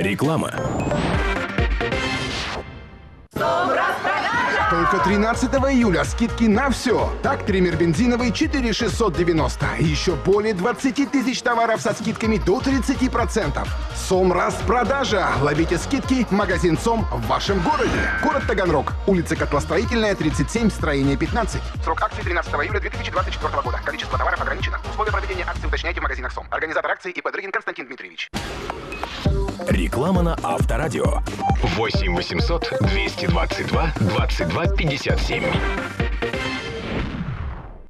Реклама. Только 13 июля скидки на все. Так, триммер бензиновый 4690. И еще более 20 тысяч товаров со скидками до 30%. СОМ распродажа. Ловите скидки. Магазин СОМ в вашем городе. Город Таганрог. Улица Котлостроительная, 37, строение 15. Срок акции 13 июля 2024 года. Количество товаров ограничено. Условия проведения акции уточняйте в магазинах СОМ. Организатор акции ИП Дрыгин Константин Дмитриевич. Реклама на Авторадио. 8 800 222 22 57.